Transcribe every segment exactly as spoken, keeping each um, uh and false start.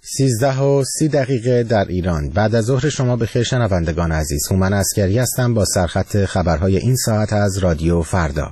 سیزده و سی دقیقه در ایران. بعد از ظهر شما بخیر شنوندگان عزیز. هومن عسکری هستم با سرخط خبرهای این ساعت از رادیو فردا.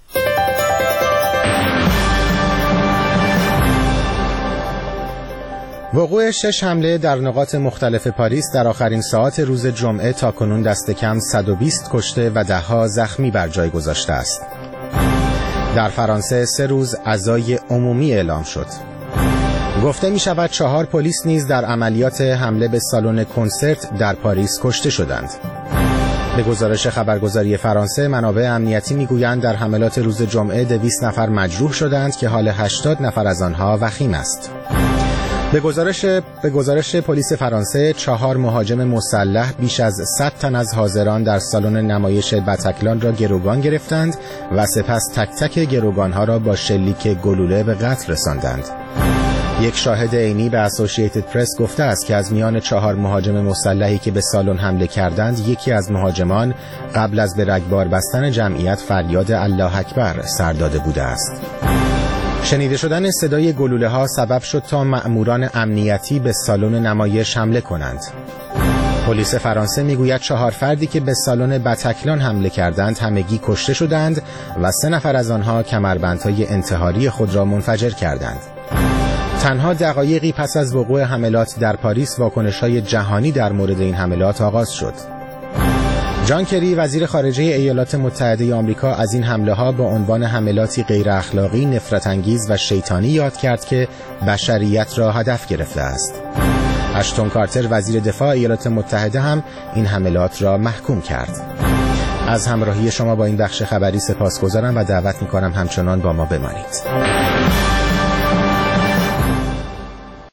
وقوع شش حمله در نقاط مختلف پاریس در آخرین ساعات روز جمعه تاکنون دست کم صد و بیست کشته و ده‌ها زخمی بر جای گذاشته است. در فرانسه سه روز عزای عمومی اعلام شد. گفته می شود چهار پلیس نیز در عملیات حمله به سالن کنسرت در پاریس کشته شدند. به گزارش خبرگزاری فرانسه، منابع امنیتی می گویند در حملات روز جمعه دویست نفر مجروح شدند که حال هشتاد نفر از آنها وخیم است. به گزارش به گزارش پلیس فرانسه، چهار مهاجم مسلح بیش از صد تن از حاضران در سالن نمایش بتکلان را گروگان گرفتند و سپس تک تک گروگانها را با شلیک گلوله به قتل رساندند. یک شاهد عینی به اسوسییتد پرس گفته است که از میان چهار مهاجم مسلحی که به سالن حمله کردند، یکی از مهاجمان قبل از به رگبار بستن جمعیت فریاد الله اکبر سر داده بوده است. شنیده شدن صدای گلوله ها سبب شد تا مأموران امنیتی به سالن نمایش حمله کنند. پلیس فرانسه میگوید چهار فردی که به سالن بتکلان حمله کردند همگی کشته شدند و سه نفر از آنها کمربندهای انتحاری خود را منفجر کردند. تنها دقایقی پس از وقوع حملات در پاریس، واکنش‌های جهانی در مورد این حملات آغاز شد. جان کری، وزیر خارجه ایالات متحده آمریکا، از این حمله‌ها با عنوان حملاتی غیر اخلاقی، نفرت انگیز و شیطانی یاد کرد که بشریت را هدف گرفته است. اشتون کارتر، وزیر دفاع ایالات متحده، هم این حملات را محکوم کرد. از همراهی شما با این بخش خبری سپاسگزارم و دعوت می‌کنم همچنان با ما بمانید.